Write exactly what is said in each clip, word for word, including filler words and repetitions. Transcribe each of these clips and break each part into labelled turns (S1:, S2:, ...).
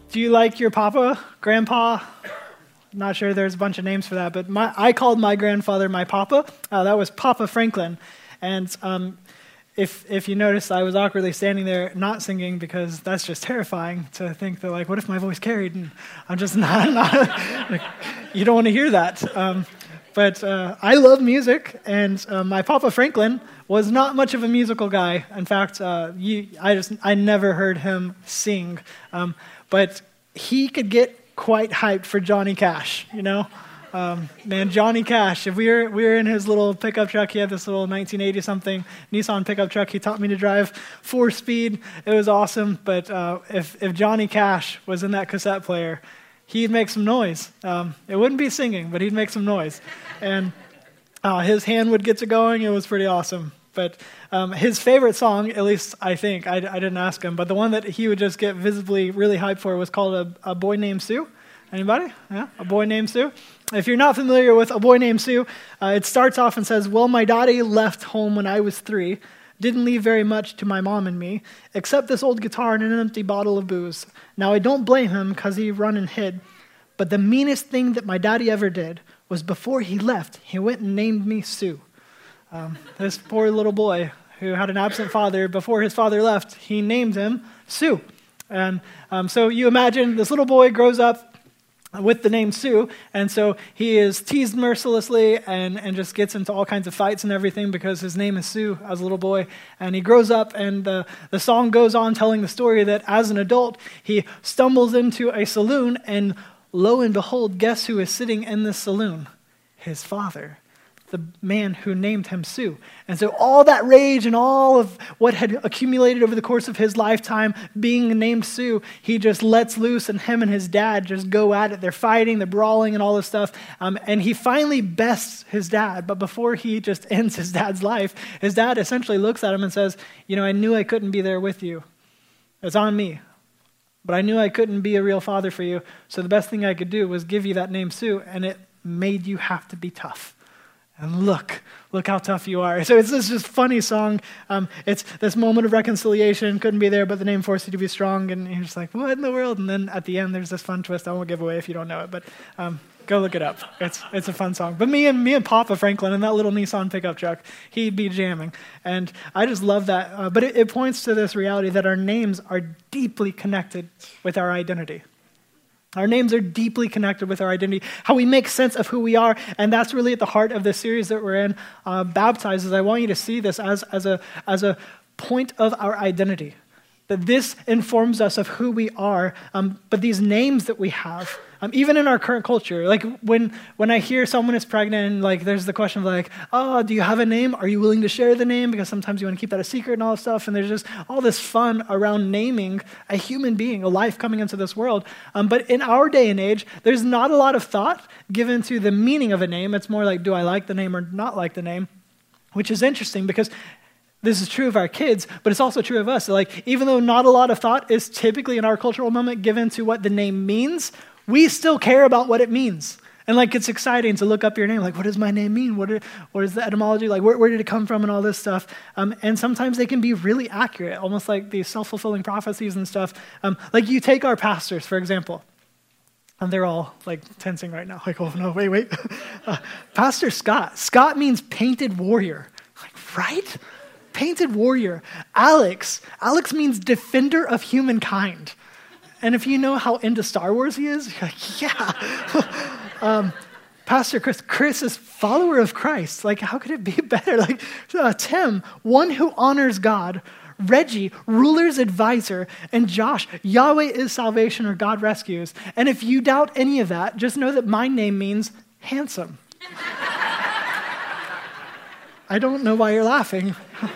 S1: do you like your papa, grandpa? Not sure, there's a bunch of names for that, but my, I called my grandfather my papa. Uh, that was Papa Franklin. And um, if if you notice, I was awkwardly standing there not singing because that's just terrifying to think that, like, what if my voice carried? And I'm just not, not like, you don't want to hear that. Um, but uh, I love music, and uh, my Papa Franklin was not much of a musical guy. In fact, uh, you, I just I never heard him sing. Um, but he could get quite hyped for Johnny Cash, you know? Um, man, Johnny Cash, if we were, we were in his little pickup truck, he had this little nineteen eighty something Nissan pickup truck. He taught me to drive four speed. It was awesome. But uh, if, if Johnny Cash was in that cassette player, he'd make some noise. Um, it wouldn't be singing, but he'd make some noise. And uh, his hand would get to going. It was pretty awesome. But um, his favorite song, at least I think, I, I didn't ask him, but the one that he would just get visibly really hyped for was called A, a Boy Named Sue. Anybody? Yeah, A Boy Named Sue. If you're not familiar with A Boy Named Sue, uh, it starts off and says, well, my daddy left home when I was three, didn't leave very much to my mom and me, except this old guitar and an empty bottle of booze. Now, I don't blame him because he run and hid, but the meanest thing that my daddy ever did was before he left, he went and named me Sue. Um, this poor little boy who had an absent father, before his father left, he named him Sue. And um, so you imagine this little boy grows up with the name Sue, and so he is teased mercilessly and, and just gets into all kinds of fights and everything because his name is Sue as a little boy. And he grows up, and the, the song goes on telling the story that as an adult, he stumbles into a saloon, and lo and behold, guess who is sitting in this saloon? His father, the man who named him Sue. And so all that rage and all of what had accumulated over the course of his lifetime being named Sue, he just lets loose, and him and his dad just go at it. They're fighting, they're brawling and all this stuff. Um, and he finally bests his dad. But before he just ends his dad's life, his dad essentially looks at him and says, you know, I knew I couldn't be there with you. It's on me. But I knew I couldn't be a real father for you. So the best thing I could do was give you that name Sue, and it made you have to be tough. And look, look how tough you are. So it's this just funny song. Um, it's this moment of reconciliation, couldn't be there, but the name forced you to be strong. And you're just like, what in the world? And then at the end, there's this fun twist I won't give away if you don't know it, but um, go look it up. It's it's a fun song. But me and me and Papa Franklin in that little Nissan pickup truck, he'd be jamming. And I just love that. Uh, but it, it points to this reality that our names are deeply connected with our identity. Our names are deeply connected with our identity, how we make sense of who we are, and that's really at the heart of this series that we're in, uh, Baptized. I want you to see this as, as, a, as a point of our identity, that this informs us of who we are, um, but these names that we have, um, even in our current culture, like when when I hear someone is pregnant, and like there's the question of like, oh, do you have a name? Are you willing to share the name? Because sometimes you want to keep that a secret and all this stuff, and there's just all this fun around naming a human being, a life coming into this world. Um, but in our day and age, there's not a lot of thought given to the meaning of a name. It's more like, do I like the name or not like the name? Which is interesting because this is true of our kids, but it's also true of us. Like, even though not a lot of thought is typically in our cultural moment given to what the name means, we still care about what it means. And like, it's exciting to look up your name. Like, what does my name mean? What, are, what is the etymology? Like, where, where did it come from and all this stuff? Um, and sometimes they can be really accurate, almost like these self-fulfilling prophecies and stuff. Um, like, you take our pastors, for example. And they're all like tensing right now. Like, oh no, wait, wait. uh, Pastor Scott. Scott means painted warrior. Like, right? Painted warrior. Alex. Alex means defender of humankind. And if you know how into Star Wars he is, you're like, yeah. um, Pastor Chris. Chris is follower of Christ. Like, how could it be better? Like, uh, Tim, one who honors God. Reggie, ruler's advisor. And Josh, Yahweh is salvation or God rescues. And if you doubt any of that, just know that my name means handsome. I don't know why you're laughing.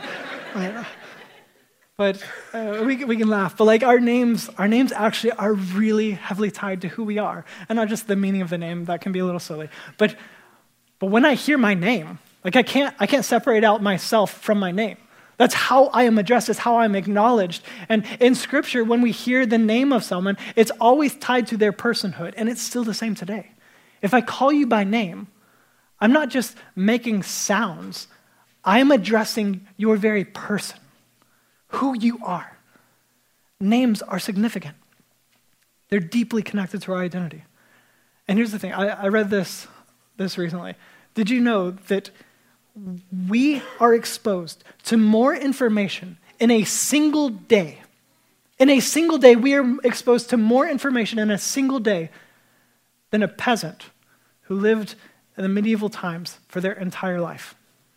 S1: But uh, we, we can laugh. But like our names, our names actually are really heavily tied to who we are. And not just the meaning of the name, that can be a little silly. But but when I hear my name, like I can't I can't separate out myself from my name. That's how I am addressed, it's how I'm acknowledged. And in Scripture, when we hear the name of someone, it's always tied to their personhood. And it's still the same today. If I call you by name, I'm not just making sounds. I'm addressing your very person, who you are. Names are significant. They're deeply connected to our identity. And here's the thing. I, I read this, this recently. Did you know that we are exposed to more information in a single day? In a single day, we are exposed to more information in a single day than a peasant who lived in the medieval times for their entire life.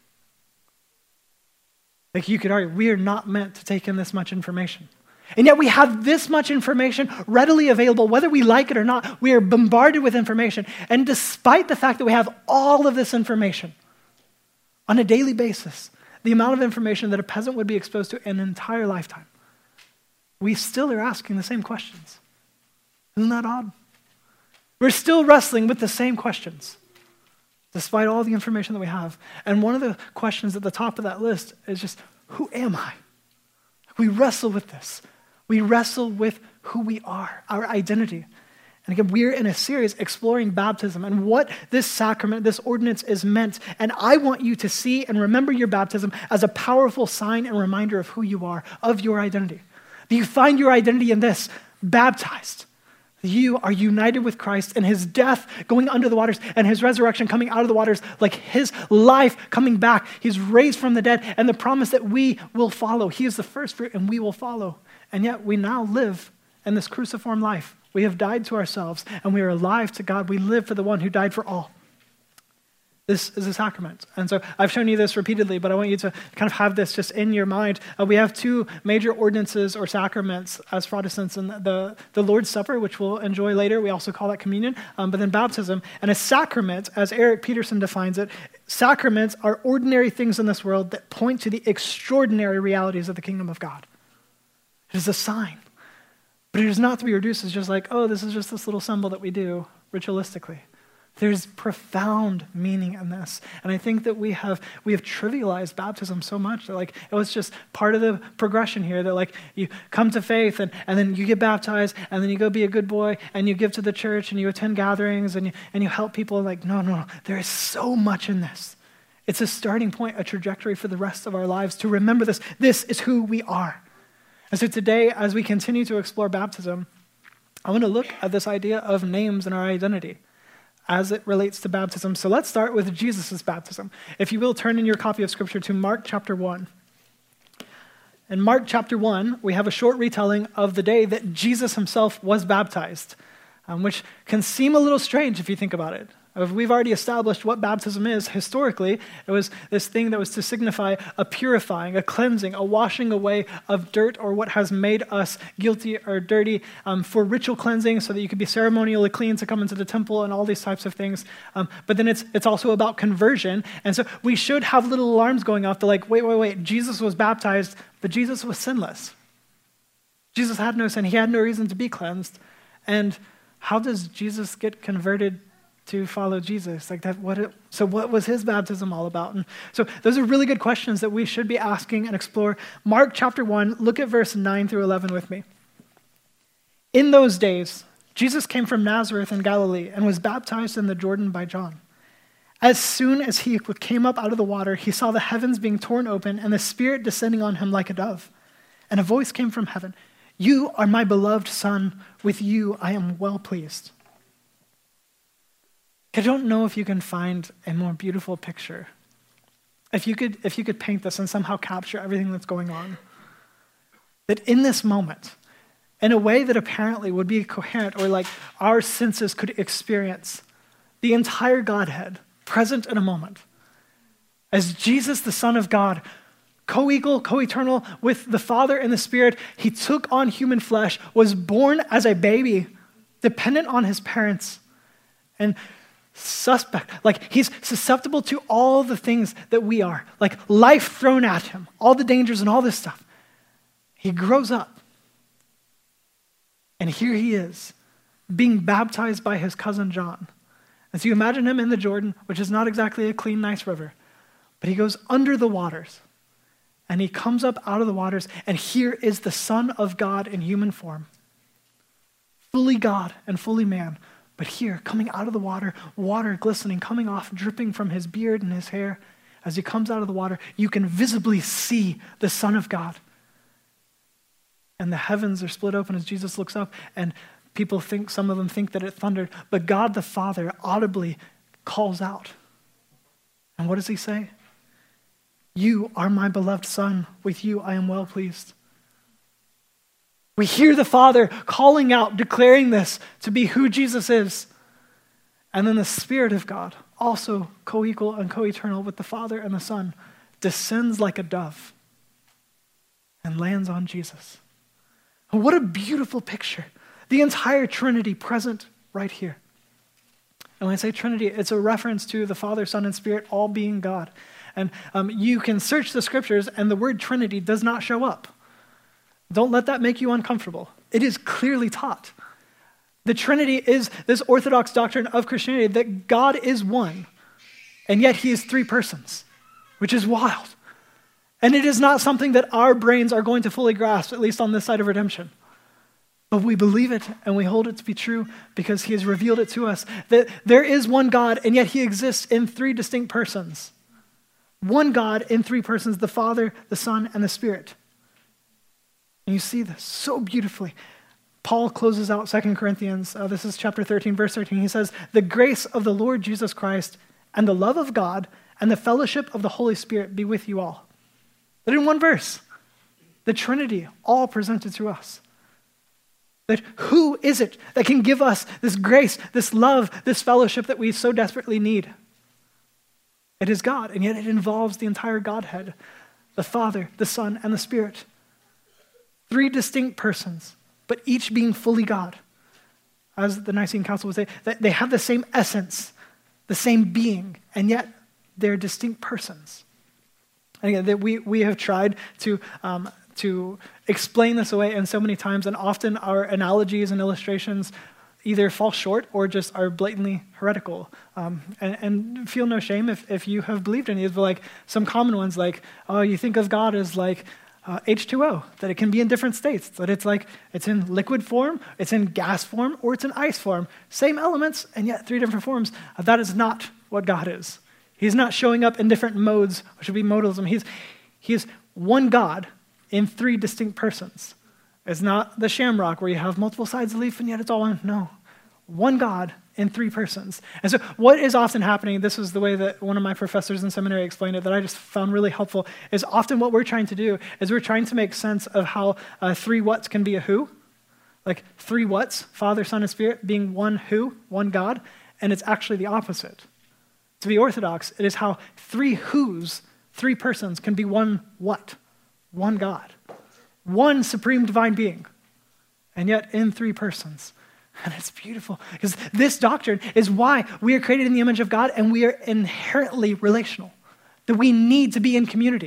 S1: Like you could argue, we are not meant to take in this much information. And yet we have this much information readily available, whether we like it or not. We are bombarded with information. And despite the fact that we have all of this information on a daily basis, the amount of information that a peasant would be exposed to in an entire lifetime, we still are asking the same questions. Isn't that odd? We're still wrestling with the same questions, despite all the information that we have. And one of the questions at the top of that list is just, who am I? We wrestle with this. We wrestle with who we are, our identity. And again, we're in a series exploring baptism and what this sacrament, this ordinance is meant. And I want you to see and remember your baptism as a powerful sign and reminder of who you are, of your identity. Do you find your identity in this? Baptized. You are united with Christ and his death going under the waters and his resurrection coming out of the waters, like his life coming back. He's raised from the dead and the promise that we will follow. He is the first fruit and we will follow. And yet we now live in this cruciform life. We have died to ourselves and we are alive to God. We live for the one who died for all. This is a sacrament. And so I've shown you this repeatedly, but I want you to kind of have this just in your mind. Uh, we have two major ordinances or sacraments as Protestants, and the, the Lord's Supper, which we'll enjoy later. We also call that communion, um, but then baptism. And a sacrament, as Eric Peterson defines it, sacraments are ordinary things in this world that point to the extraordinary realities of the kingdom of God. It is a sign. But it is not to be reduced as just like, oh, this is just this little symbol that we do ritualistically. There's profound meaning in this. And I think that we have we have trivialized baptism so much that like it was just part of the progression here that like you come to faith and, and then you get baptized and then you go be a good boy and you give to the church and you attend gatherings and you, and you help people. Like, no, no, no. There is so much in this. It's a starting point, a trajectory for the rest of our lives to remember this. This is who we are. And so today, as we continue to explore baptism, I want to look at this idea of names and our identity as it relates to baptism. So let's start with Jesus' baptism. If you will, turn in your copy of Scripture to Mark chapter one. In Mark chapter one, we have a short retelling of the day that Jesus himself was baptized, um, which can seem a little strange if you think about it. We've already established what baptism is. Historically, it was this thing that was to signify a purifying, a cleansing, a washing away of dirt or what has made us guilty or dirty, um, for ritual cleansing so that you could be ceremonially clean to come into the temple and all these types of things. Um, but then it's it's also about conversion. And so we should have little alarms going off. They're like, wait, wait, wait, Jesus was baptized, but Jesus was sinless. Jesus had no sin. He had no reason to be cleansed. And how does Jesus get converted to follow Jesus? Like that, what? It, so what was his baptism all about? And so those are really good questions that we should be asking and explore. Mark chapter one, look at verse nine through eleven with me. In those days, Jesus came from Nazareth in Galilee and was baptized in the Jordan by John. As soon as he came up out of the water, he saw the heavens being torn open and the Spirit descending on him like a dove. And a voice came from heaven, "You are my beloved Son, with you I am well pleased." I don't know if you can find a more beautiful picture. If you could, if you could paint this and somehow capture everything that's going on. That in this moment, in a way that apparently would be coherent or like our senses could experience, the entire Godhead present in a moment. As Jesus, the Son of God, co-equal, co-eternal with the Father and the Spirit, he took on human flesh, was born as a baby, dependent on his parents, and suspect, like he's susceptible to all the things that we are, like life thrown at him, all the dangers and all this stuff. He grows up, and here he is, being baptized by his cousin John. And so you imagine him in the Jordan, which is not exactly a clean, nice river, but he goes under the waters, and he comes up out of the waters, and here is the Son of God in human form, fully God and fully man. But here, coming out of the water, water glistening, coming off, dripping from his beard and his hair, as he comes out of the water, you can visibly see the Son of God. And the heavens are split open as Jesus looks up, and people think, some of them think that it thundered, but God the Father audibly calls out. And what does he say? You are my beloved Son. With you I am well pleased. We hear the Father calling out, declaring this to be who Jesus is. And then the Spirit of God, also co-equal and co-eternal with the Father and the Son, descends like a dove and lands on Jesus. What a beautiful picture. The entire Trinity present right here. And when I say Trinity, it's a reference to the Father, Son, and Spirit all being God. And um, you can search the scriptures and the word Trinity does not show up. Don't let that make you uncomfortable. It is clearly taught. The Trinity is this orthodox doctrine of Christianity that God is one, and yet he is three persons, which is wild. And it is not something that our brains are going to fully grasp, at least on this side of redemption. But we believe it and we hold it to be true because he has revealed it to us, that there is one God, and yet he exists in three distinct persons. One God in three persons, the Father, the Son, and the Spirit. And you see this so beautifully. Paul closes out Second Corinthians. Uh, this is chapter thirteen, verse thirteen. He says, the grace of the Lord Jesus Christ and the love of God and the fellowship of the Holy Spirit be with you all. But in one verse, the Trinity all presented to us. That who is it that can give us this grace, this love, this fellowship that we so desperately need? It is God, and yet it involves the entire Godhead, the Father, the Son, and the Spirit. Three distinct persons, but each being fully God. As the Nicene Council would say, that they have the same essence, the same being, and yet they're distinct persons. And again, that we, we have tried to, um, to explain this away in so many times, and often our analogies and illustrations either fall short or just are blatantly heretical. Um, and, and feel no shame if, if you have believed in these, but like some common ones like, oh, you think of God as like uh, H two O, that it can be in different states, that it's like, it's in liquid form, it's in gas form, or it's in ice form. Same elements, and yet three different forms. Uh, that is not what God is. He's not showing up in different modes, which would be modalism. He's, he's one God in three distinct persons. It's not the shamrock where you have multiple sides of the leaf and yet it's all one. No, one God in three persons. And so what is often happening, this is the way that one of my professors in seminary explained it that I just found really helpful, is often what we're trying to do is we're trying to make sense of how uh, three whats can be a who. Like three whats, Father, Son, and Spirit, being one who, one God, and it's actually the opposite. To be orthodox, it is how three whos, three persons, can be one what? One God. One supreme divine being. And yet in three persons. And it's beautiful. Because this doctrine is why we are created in the image of God and we are inherently relational. That we need to be in community.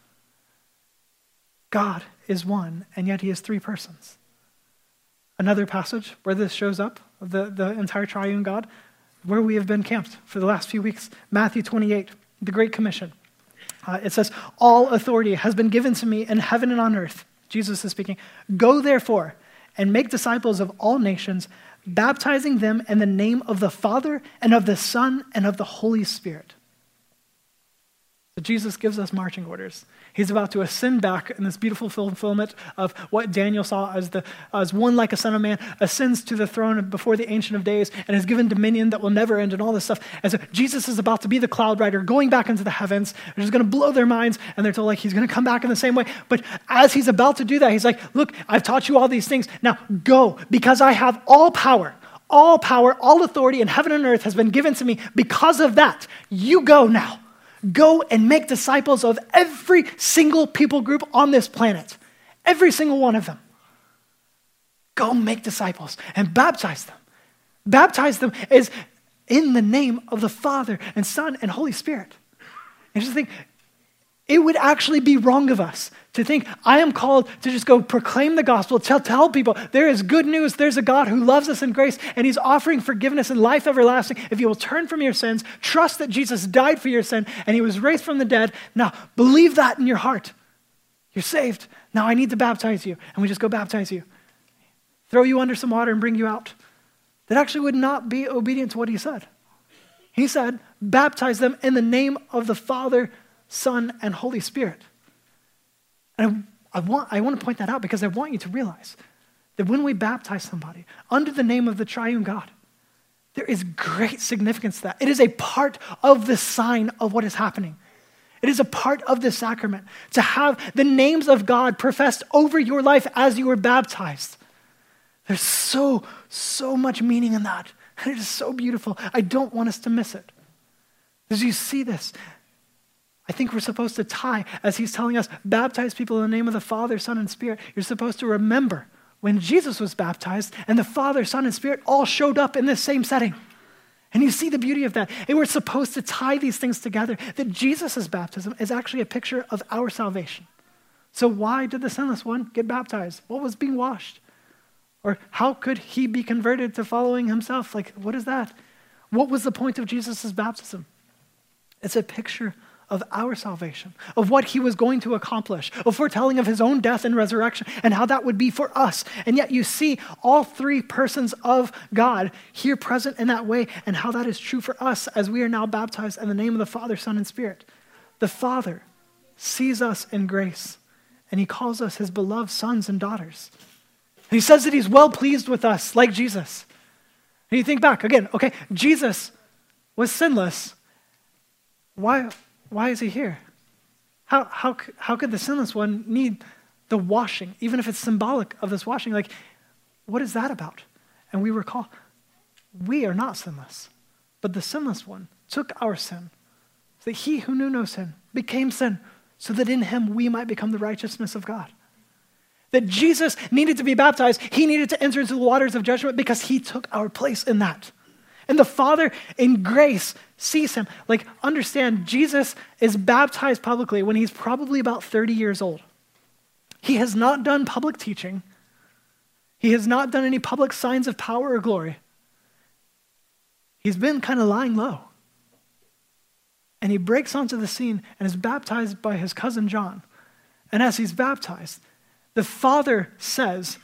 S1: God is one, and yet he is three persons. Another passage where this shows up, the, the entire triune God, where we have been camped for the last few weeks. Matthew twenty-eight, the Great Commission. Uh, it says, all authority has been given to me in heaven and on earth. Jesus is speaking. Go therefore and make disciples of all nations, baptizing them in the name of the Father and of the Son and of the Holy Spirit. So Jesus gives us marching orders. He's about to ascend back in this beautiful fulfillment of what Daniel saw as the as one like a son of man ascends to the throne before the Ancient of Days and is given dominion that will never end and all this stuff. And so Jesus is about to be the cloud rider going back into the heavens, which is going to blow their minds, and they're told like he's going to come back in the same way. But as he's about to do that, he's like, look, I've taught you all these things. Now go, because I have all power. All power, all authority in heaven and earth has been given to me. Because of that, you go now. Go and make disciples of every single people group on this planet. Every single one of them. Go make disciples and baptize them. Baptize them is in the name of the Father and Son and Holy Spirit. And just think, it would actually be wrong of us to think, I am called to just go proclaim the gospel, tell, tell people there is good news, there's a God who loves us in grace, and he's offering forgiveness and life everlasting. If you will turn from your sins, trust that Jesus died for your sin, and he was raised from the dead. Now, believe that in your heart. You're saved. Now I need to baptize you. And we just go baptize you. Throw you under some water and bring you out. That actually would not be obedient to what he said. He said, baptize them in the name of the Father, Son, and Holy Spirit. And I, I, want, I want to point that out because I want you to realize that when we baptize somebody under the name of the triune God, there is great significance to that. It is a part of the sign of what is happening. It is a part of the sacrament to have the names of God professed over your life as you were baptized. There's so, so much meaning in that. And it is so beautiful. I don't want us to miss it. As you see this, I think we're supposed to tie, as he's telling us, baptize people in the name of the Father, Son, and Spirit. You're supposed to remember when Jesus was baptized and the Father, Son, and Spirit all showed up in this same setting. And you see the beauty of that. And we're supposed to tie these things together, that Jesus' baptism is actually a picture of our salvation. So why did the sinless one get baptized? What was being washed? Or how could he be converted to following himself? Like, what is that? What was the point of Jesus' baptism? It's a picture of our salvation, of what he was going to accomplish, of foretelling of his own death and resurrection, and how that would be for us. And yet you see all three persons of God here present in that way, and how that is true for us as we are now baptized in the name of the Father, Son, and Spirit. The Father sees us in grace, and he calls us his beloved sons and daughters. And he says that he's well pleased with us, like Jesus. And you think back, again, okay, Jesus was sinless. Why? Why is he here? How, how, how could the sinless one need the washing, even if it's symbolic of this washing? Like, what is that about? And we recall, we are not sinless, but the sinless one took our sin, so that he who knew no sin became sin, so that in him we might become the righteousness of God. That Jesus needed to be baptized, he needed to enter into the waters of judgment because he took our place in that. And the Father in grace sees him. Like, understand, Jesus is baptized publicly when he's probably about thirty years old. He has not done public teaching. He has not done any public signs of power or glory. He's been kind of lying low. And he breaks onto the scene and is baptized by his cousin John. And as he's baptized, the Father says,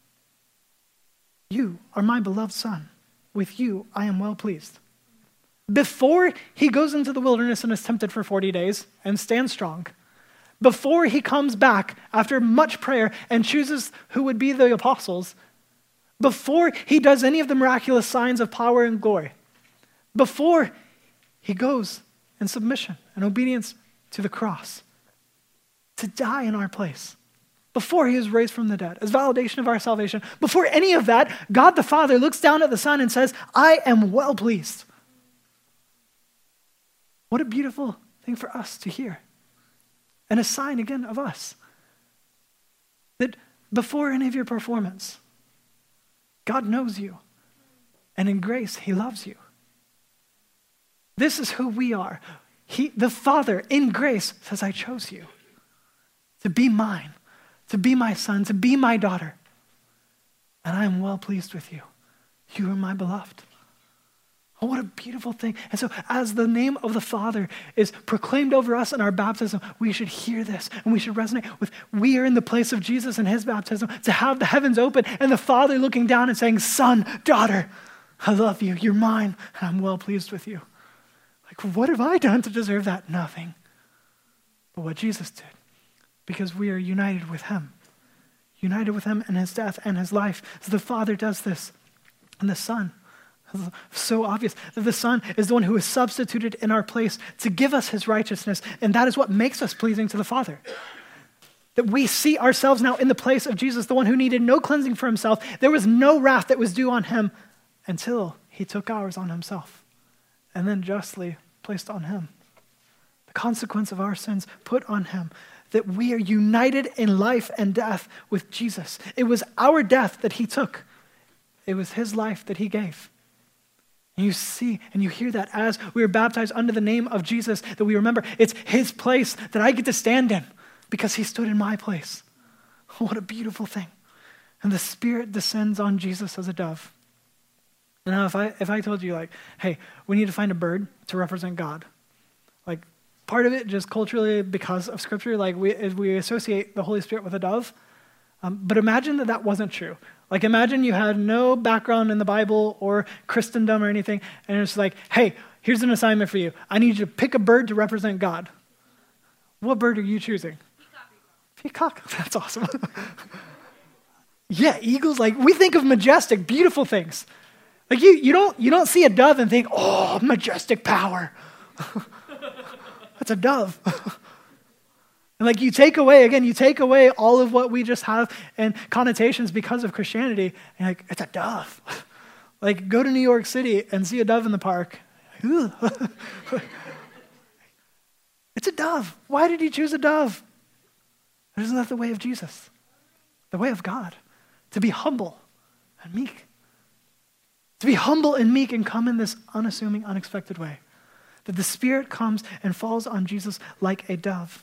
S1: "You are my beloved Son. With you, I am well pleased." Before he goes into the wilderness and is tempted for forty days and stands strong, before he comes back after much prayer and chooses who would be the apostles, before he does any of the miraculous signs of power and glory, before he goes in submission and obedience to the cross to die in our place, before he is raised from the dead, as validation of our salvation, before any of that, God the Father looks down at the Son and says, "I am well pleased." What a beautiful thing for us to hear. And a sign again of us. That before any of your performance, God knows you. And in grace, he loves you. This is who we are. He, the Father in grace says, "I chose you to be mine, to be my son, to be my daughter. And I am well pleased with you. You are my beloved." Oh, what a beautiful thing. And so as the name of the Father is proclaimed over us in our baptism, we should hear this and we should resonate with, we are in the place of Jesus in his baptism, to have the heavens open and the Father looking down and saying, "Son, daughter, I love you. You're mine. And I'm well pleased with you." Like, what have I done to deserve that? Nothing. But what Jesus did, because we are united with him. United with him in his death and his life. So the Father does this. And the Son, so obvious, that the Son is the one who is substituted in our place to give us his righteousness. And that is what makes us pleasing to the Father. That we see ourselves now in the place of Jesus, the one who needed no cleansing for himself. There was no wrath that was due on him until he took ours on himself. And then justly placed on him. The consequence of our sins put on him. That we are united in life and death with Jesus. It was our death that he took. It was his life that he gave. And you see and you hear that as we are baptized under the name of Jesus, that we remember it's his place that I get to stand in because he stood in my place. What a beautiful thing. And the Spirit descends on Jesus as a dove. And now if I if I told you, like, hey, we need to find a bird to represent God, like, part of it just culturally because of Scripture, like we we associate the Holy Spirit with a dove. Um, but imagine that that wasn't true. Like, imagine you had no background in the Bible or Christendom or anything, and it's like, hey, here's an assignment for you. I need you to pick a bird to represent God. What bird are you choosing? Peacock. Peacock. That's awesome. Yeah, eagles, like we think of majestic, beautiful things. Like you, you don't you don't see a dove and think, oh, majestic power. That's a dove. And like you take away, again, you take away all of what we just have and connotations because of Christianity, and like, it's a dove. Like go to New York City and see a dove in the park. It's a dove. Why did he choose a dove? Isn't that the way of Jesus? The way of God. To be humble and meek. To be humble and meek and come in this unassuming, unexpected way. That the Spirit comes and falls on Jesus like a dove.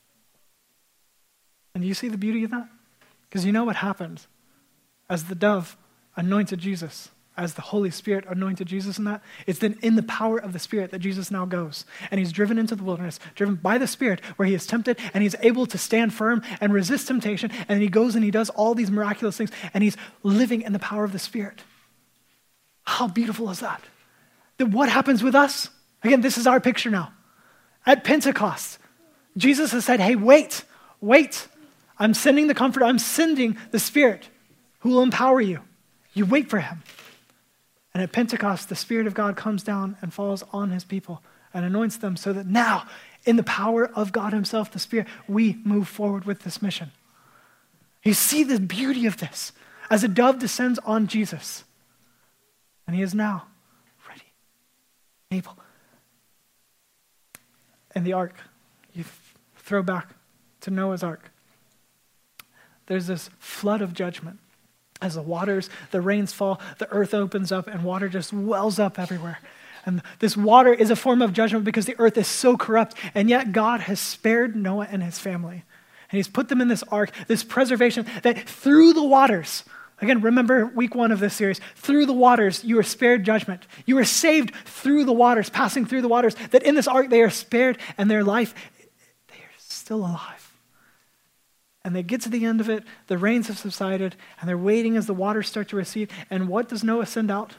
S1: And you see the beauty of that? Because you know what happened as the dove anointed Jesus, as the Holy Spirit anointed Jesus in that? It's then in the power of the Spirit that Jesus now goes. And he's driven into the wilderness, driven by the Spirit, where he is tempted, and he's able to stand firm and resist temptation. And he goes and he does all these miraculous things, and he's living in the power of the Spirit. How beautiful is that? Then what happens with us? Again, this is our picture now. At Pentecost, Jesus has said, hey, wait, wait. I'm sending the Comforter. I'm sending the Spirit who will empower you. You wait for him. And at Pentecost, the Spirit of God comes down and falls on his people and anoints them so that now, in the power of God himself, the Spirit, we move forward with this mission. You see the beauty of this as a dove descends on Jesus. And he is now ready, able. And the ark, you throw back to Noah's ark. There's this flood of judgment. As the waters, the rains fall, the earth opens up, and water just wells up everywhere. And this water is a form of judgment because the earth is so corrupt, and yet God has spared Noah and his family. And he's put them in this ark, this preservation, that through the waters, again, remember week one of this series, through the waters, you are spared judgment. You are saved through the waters, passing through the waters, that in this ark they are spared, and their life, they are still alive. And they get to the end of it, the rains have subsided, and they're waiting as the waters start to recede. And what does Noah send out?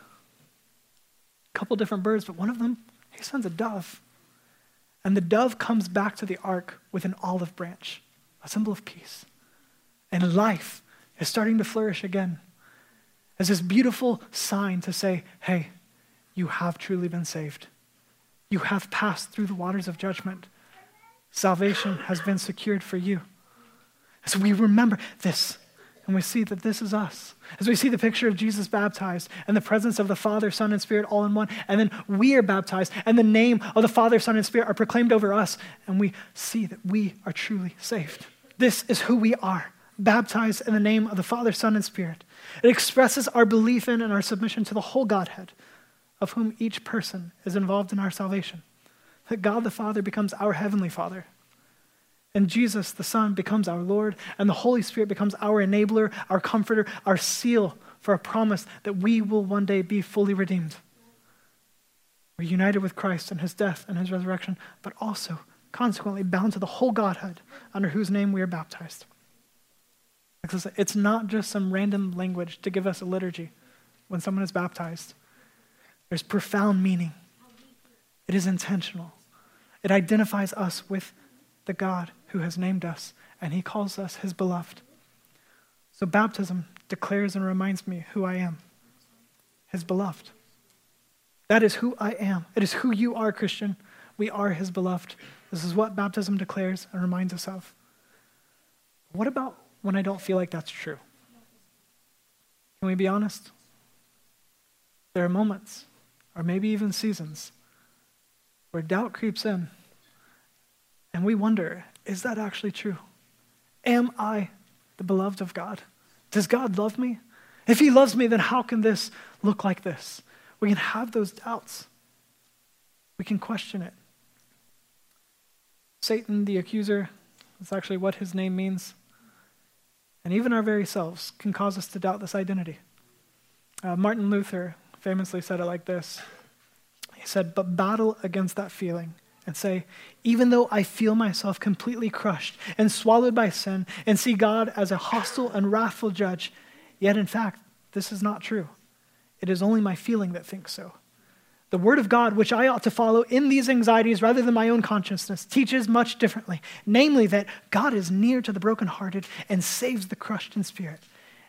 S1: A couple different birds, but one of them, he sends a dove. And the dove comes back to the ark with an olive branch, a symbol of peace. And life is starting to flourish again as this beautiful sign to say, hey, you have truly been saved. You have passed through the waters of judgment. Salvation has been secured for you. So we remember this, and we see that this is us. As we see the picture of Jesus baptized, and the presence of the Father, Son, and Spirit all in one, and then we are baptized, and the name of the Father, Son, and Spirit are proclaimed over us, and we see that we are truly saved. This is who we are, baptized in the name of the Father, Son, and Spirit. It expresses our belief in and our submission to the whole Godhead, of whom each person is involved in our salvation. That God the Father becomes our Heavenly Father. And Jesus, the Son, becomes our Lord, and the Holy Spirit becomes our enabler, our comforter, our seal for a promise that we will one day be fully redeemed. We're united with Christ in his death and his resurrection, but also consequently bound to the whole Godhead under whose name we are baptized. It's not just some random language to give us a liturgy when someone is baptized. There's profound meaning. It is intentional. It identifies us with the God who has named us, and he calls us his beloved. So baptism declares and reminds me who I am, his beloved. That is who I am. It is who you are, Christian. We are his beloved. This is what baptism declares and reminds us of. What about when I don't feel like that's true? Can we be honest? There are moments, or maybe even seasons, where doubt creeps in, and we wonder, is that actually true? Am I the beloved of God? Does God love me? If he loves me, then how can this look like this? We can have those doubts. We can question it. Satan, the accuser, that's actually what his name means. And even our very selves can cause us to doubt this identity. Uh, Martin Luther famously said it like this. He said, but battle against that feeling and say, even though I feel myself completely crushed and swallowed by sin and see God as a hostile and wrathful judge, yet in fact, this is not true. It is only my feeling that thinks so. The word of God, which I ought to follow in these anxieties rather than my own consciousness, teaches much differently, namely that God is near to the brokenhearted and saves the crushed in spirit.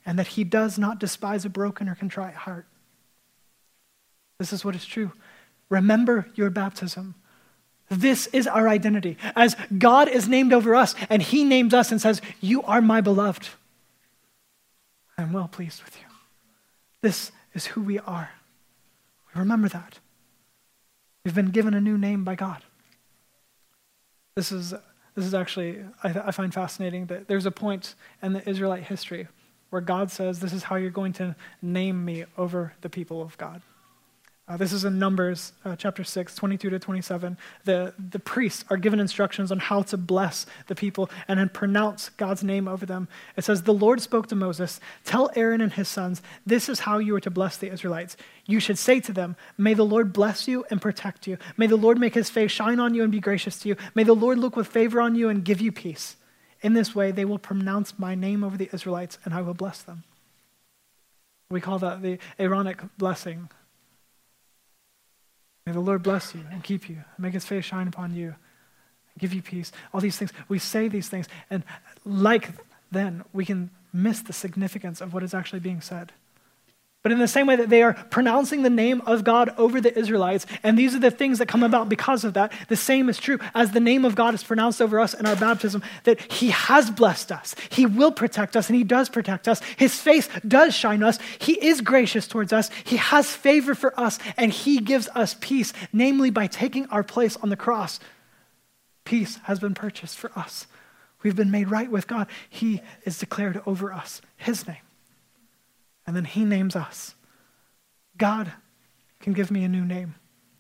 S1: and that he does not despise a broken or contrite heart. This is what is true. Remember your baptism. This is our identity. As God is named over us, and he names us and says, you are my beloved. I am well pleased with you. This is who we are. Remember that. We've been given a new name by God. This is this is actually, I, I find fascinating that there's a point in the Israelite history where God says, this is how you're going to name me over the people of God. Uh, this is in Numbers uh, chapter six, twenty-two to twenty-seven. The, the priests are given instructions on how to bless the people and then pronounce God's name over them. It says, the Lord spoke to Moses, tell Aaron and his sons, this is how you are to bless the Israelites. You should say to them, may the Lord bless you and protect you. May the Lord make his face shine on you and be gracious to you. May the Lord look with favor on you and give you peace. In this way, they will pronounce my name over the Israelites and I will bless them. We call that the Aaronic blessing. May the Lord bless you and keep you, and make his face shine upon you, and give you peace. All these things, we say these things, and like then, we can miss the significance of what is actually being said. But in the same way that they are pronouncing the name of God over the Israelites, and these are the things that come about because of that, the same is true as the name of God is pronounced over us in our baptism, that he has blessed us, he will protect us, and he does protect us. His face does shine us, he is gracious towards us, he has favor for us, and he gives us peace, namely by taking our place on the cross. Peace has been purchased for us. We've been made right with God. He is declared over us, his name. And then he names us. God can give me a new name.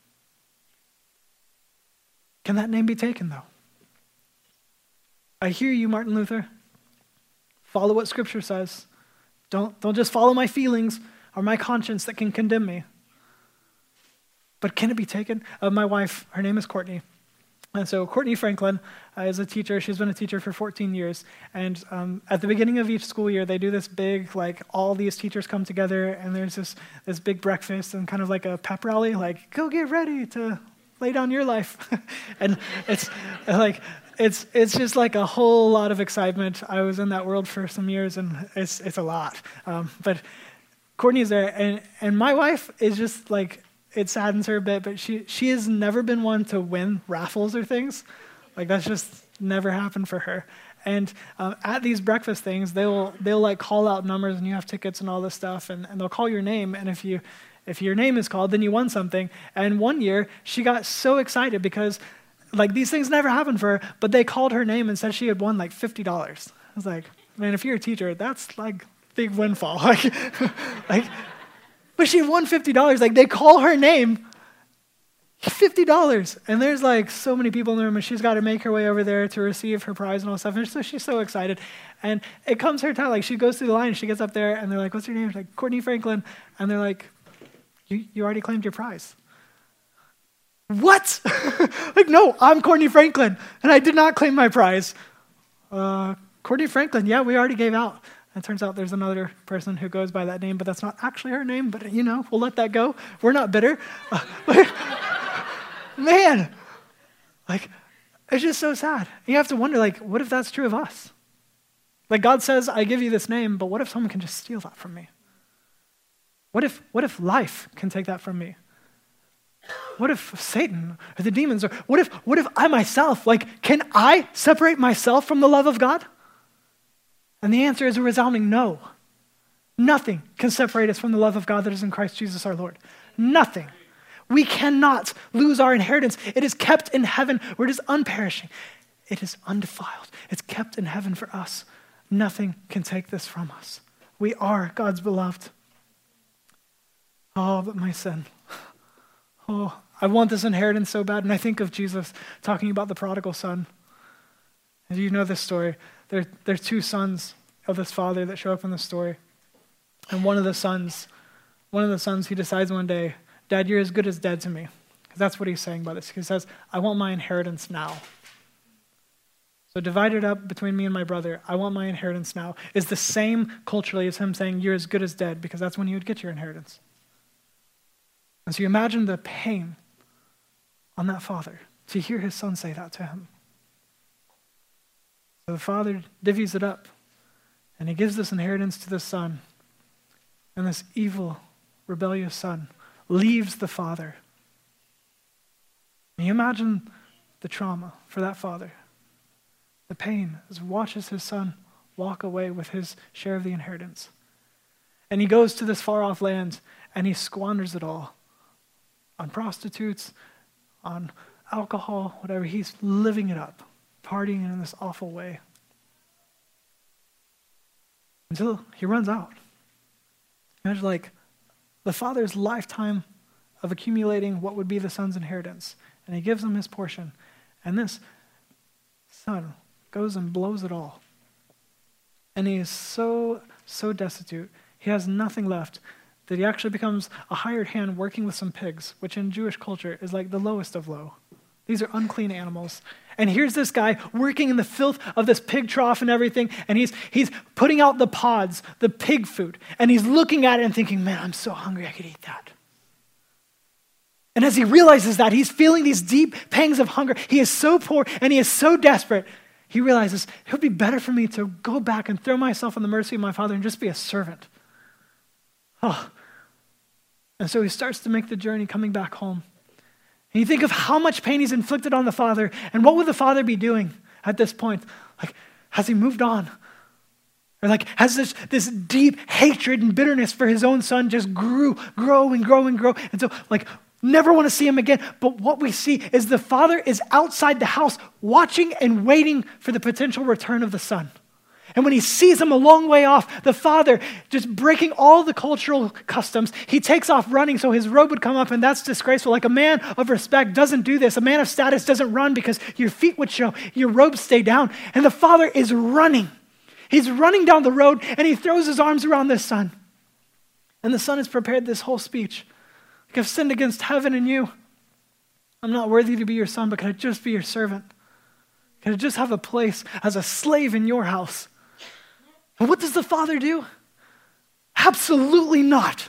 S1: Can that name be taken, though? I hear you, Martin Luther. Follow what Scripture says. Don't, don't just follow my feelings or my conscience that can condemn me. But can it be taken? Uh, my wife, her name is Courtney. And so Courtney Franklin uh, is a teacher. She's been a teacher for fourteen years. And um, at the beginning of each school year, they do this big, like, all these teachers come together, and there's this, this big breakfast and kind of like a pep rally, like, go get ready to lay down your life. And it's like, it's it's just like a whole lot of excitement. I was in that world for some years, and it's it's a lot. Um, but Courtney's there, and, and my wife is just like, it saddens her a bit, but she she has never been one to win raffles or things. Like, that's just never happened for her. And um, at these breakfast things, they'll they'll like call out numbers, and you have tickets and all this stuff, and, and they'll call your name. And if you if your name is called, then you won something. And one year, she got so excited because like these things never happened for her, but they called her name and said she had won like fifty dollars. I was like, man, if you're a teacher, that's like big windfall. Like, like. But she won fifty dollars. Like, they call her name, fifty dollars. And there's like so many people in the room, and she's got to make her way over there to receive her prize and all stuff. And so she's so excited. And it comes her time. Like, she goes through the line, and she gets up there, and they're like, what's your name? She's like, Courtney Franklin. And they're like, you, you already claimed your prize. What? Like, no, I'm Courtney Franklin, and I did not claim my prize. Uh, Courtney Franklin, yeah, we already gave out. It turns out there's another person who goes by that name, but that's not actually her name, but you know, we'll let that go. We're not bitter. Uh, man, like, it's just so sad. You have to wonder, like, what if that's true of us? Like, God says, I give you this name, but what if someone can just steal that from me? What if, what if life can take that from me? What if Satan or the demons, or what if, what if I myself, like, can I separate myself from the love of God? And the answer is a resounding no. Nothing can separate us from the love of God that is in Christ Jesus our Lord. Nothing. We cannot lose our inheritance. It is kept in heaven where it is unperishing. It is undefiled. It's kept in heaven for us. Nothing can take this from us. We are God's beloved. Oh, but my sin. Oh, I want this inheritance so bad. And I think of Jesus talking about the prodigal son. And you know this story. There, there are two sons of this father that show up in the story. And one of the sons, one of the sons, he decides one day, Dad, you're as good as dead to me. Because that's what he's saying by this. He says, I want my inheritance now. So divide it up between me and my brother. I want my inheritance now. Is the same culturally as him saying, you're as good as dead, because that's when you would get your inheritance. And so you imagine the pain on that father to hear his son say that to him. So the father divvies it up, And he gives this inheritance to the son. And this evil, rebellious son leaves the father. Can you imagine the trauma for that father? The pain as he watches his son walk away with his share of the inheritance. And he goes to this far-off land and he squanders it all on prostitutes, on alcohol, whatever. He's living it up, partying in this awful way. Until he runs out. Imagine like the father's lifetime of accumulating what would be the son's inheritance. And he gives him his portion. And this son goes and blows it all. And he is so, so destitute. He has nothing left that he actually becomes a hired hand working with some pigs, which in Jewish culture is like the lowest of low. These are unclean animals. And here's this guy working in the filth of this pig trough and everything, and he's he's putting out the pods, the pig food, and he's looking at it and thinking, man, I'm so hungry I could eat that. And as he realizes that, he's feeling these deep pangs of hunger. He is so poor and he is so desperate. He realizes it would be better for me to go back and throw myself on the mercy of my father and just be a servant. Oh. And so he starts to make the journey coming back home. And you think of how much pain he's inflicted on the father, and what would the father be doing at this point? Like, has he moved on? Or like, has this, this deep hatred and bitterness for his own son just grew, grow and grow and grow? And so, like, never want to see him again. But what we see is the father is outside the house watching and waiting for the potential return of the son. And when he sees him a long way off, the father, just breaking all the cultural customs, he takes off running so his robe would come up, and that's disgraceful. Like a man of respect doesn't do this. A man of status doesn't run because your feet would show, your robes stay down. And the father is running. He's running down the road, and he throws his arms around this son. And the son has prepared this whole speech. Like, I've sinned against heaven and you. I'm not worthy to be your son, but can I just be your servant? Can I just have a place as a slave in your house? And what does the father do? Absolutely not.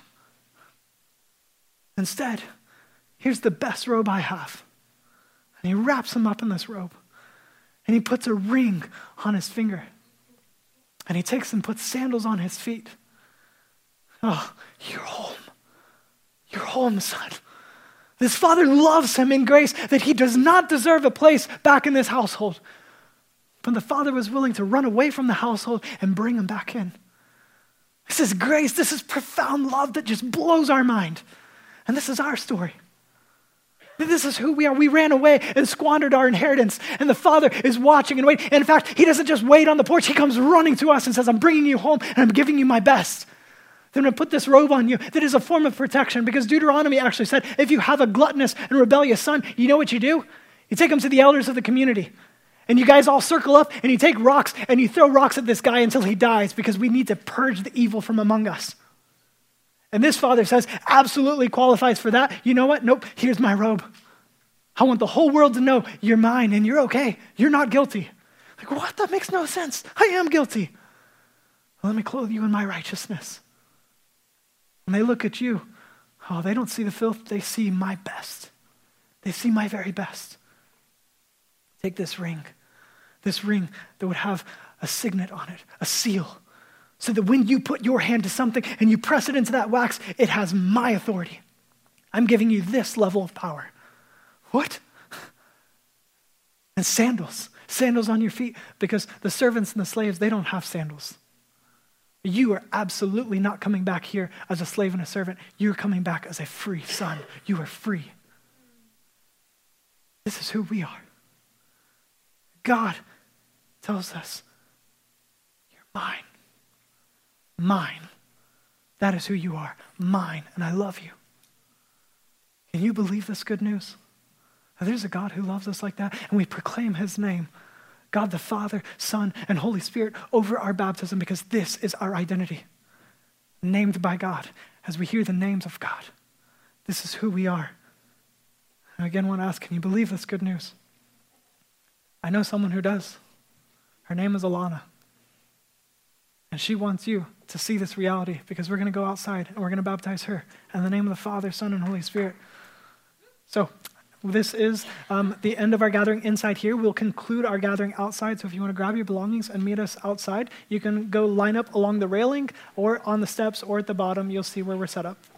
S1: Instead, here's the best robe I have. And he wraps him up in this robe. And he puts a ring on his finger. And he takes and puts sandals on his feet. Oh, you're home. You're home, son. This father loves him in grace that he does not deserve a place back in this household. But the father was willing to run away from the household and bring him back in. This is grace. This is profound love that just blows our mind. And this is our story. This is who we are. We ran away and squandered our inheritance. And the father is watching and waiting. And in fact, he doesn't just wait on the porch. He comes running to us and says, I'm bringing you home and I'm giving you my best. Then I'm going to put this robe on you that is a form of protection, because Deuteronomy actually said, if you have a gluttonous and rebellious son, you know what you do? You take him to the elders of the community. And you guys all circle up and you take rocks and you throw rocks at this guy until he dies, because we need to purge the evil from among us. And this father says, absolutely qualifies for that. You know what? Nope, here's my robe. I want the whole world to know you're mine and you're okay. You're not guilty. Like, what? That makes no sense. I am guilty. Well, let me clothe you in my righteousness. When they look at you, oh, they don't see the filth. They see my best. They see my very best. Take this ring, this ring that would have a signet on it, a seal, so that when you put your hand to something and you press it into that wax, it has my authority. I'm giving you this level of power. What? And sandals, sandals on your feet, because the servants and the slaves, they don't have sandals. You are absolutely not coming back here as a slave and a servant. You're coming back as a free son. You are free. This is who we are. God tells us, you're mine. Mine. That is who you are. Mine. And I love you. Can you believe this good news? That there's a God who loves us like that, and we proclaim his name. God the Father, Son, and Holy Spirit over our baptism, because this is our identity. Named by God as we hear the names of God. This is who we are. And again, I want to ask, can you believe this good news? I know someone who does. Her name is Alana. And she wants you to see this reality, because we're going to go outside and we're going to baptize her in the name of the Father, Son, and Holy Spirit. So This is um, the end of our gathering inside here. We'll conclude our gathering outside, so if you want to grab your belongings and meet us outside, you can go line up along the railing or on the steps or at the bottom. You'll see where we're set up.